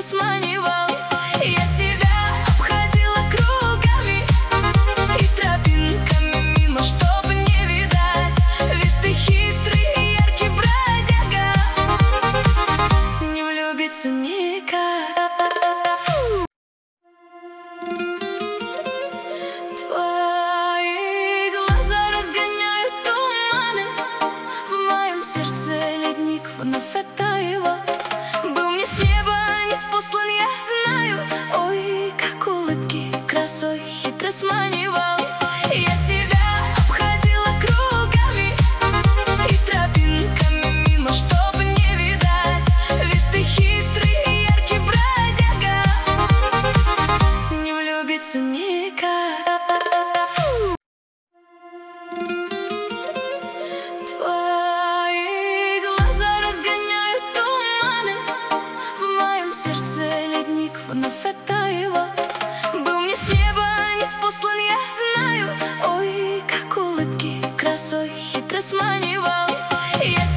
сманивал. Я тебя обходила кругами и тропинками мимо, чтоб не видать. Ведь ты хитрый и яркий бродяга, не влюбиться никак. Твои глаза разгоняют туманы, в моем сердце ледник вновь оттаивал. Был мне с неба ниспослан, я знаю. Ой, как улыбки красой хитро сманивал. Я тебя обходила кругами и тропинками мимо, чтоб не видать. Ведь ты хитрый и яркий бродяга, не влюбиться никак. Твои глаза разгоняют туманы, в моем сердце ледник вновь оттаивал. Был мне с неба ниспослан, я знаю. Ой, как улыбки красой хитро сманивал. Я